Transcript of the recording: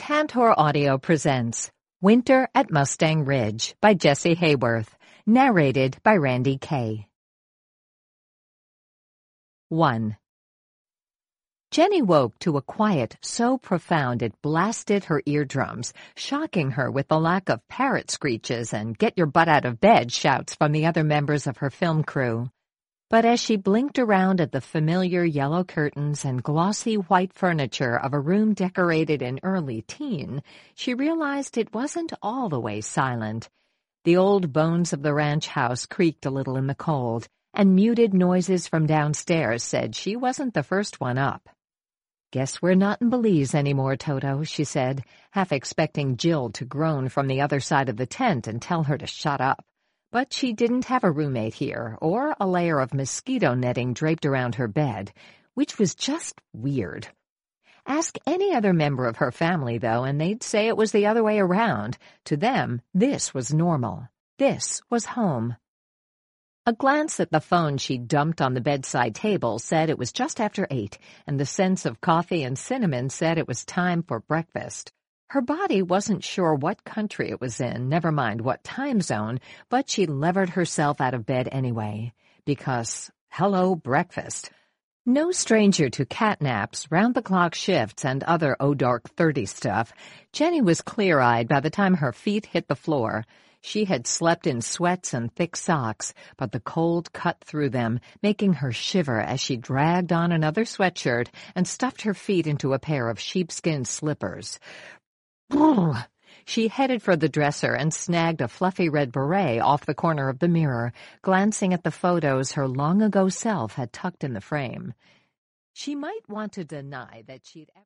Tantor Audio presents Winter at Mustang Ridge by Jesse Hayworth, narrated by Randy Kay. 1. Jenny woke to a quiet so profound it blasted her eardrums, shocking her with the lack of parrot screeches and get-your-butt-out-of-bed shouts from the other members of her film crew. But as she blinked around at the familiar yellow curtains and glossy white furniture of a room decorated in early teen, she realized it wasn't all the way silent. The old bones of the ranch house creaked a little in the cold, and muted noises from downstairs said she wasn't the first one up. "Guess we're not in Belize anymore, Toto," she said, half expecting Jill to groan from the other side of the tent and tell her to shut up. But she didn't have a roommate here, or a layer of mosquito netting draped around her bed, which was just weird. Ask any other member of her family, though, and they'd say it was the other way around. To them, this was normal. This was home. A glance at the phone she dumped on the bedside table said it was just after 8, and the scents of coffee and cinnamon said it was time for breakfast. Her body wasn't sure what country it was in, never mind what time zone, but she levered herself out of bed anyway. Because, hello, breakfast. No stranger to catnaps, round-the-clock shifts, and other dark 30 stuff, Jenny was clear-eyed by the time her feet hit the floor. She had slept in sweats and thick socks, but the cold cut through them, making her shiver as she dragged on another sweatshirt and stuffed her feet into a pair of sheepskin slippers. She headed for the dresser and snagged a fluffy red beret off the corner of the mirror, glancing at the photos her long-ago self had tucked in the frame. She might want to deny that she'd ever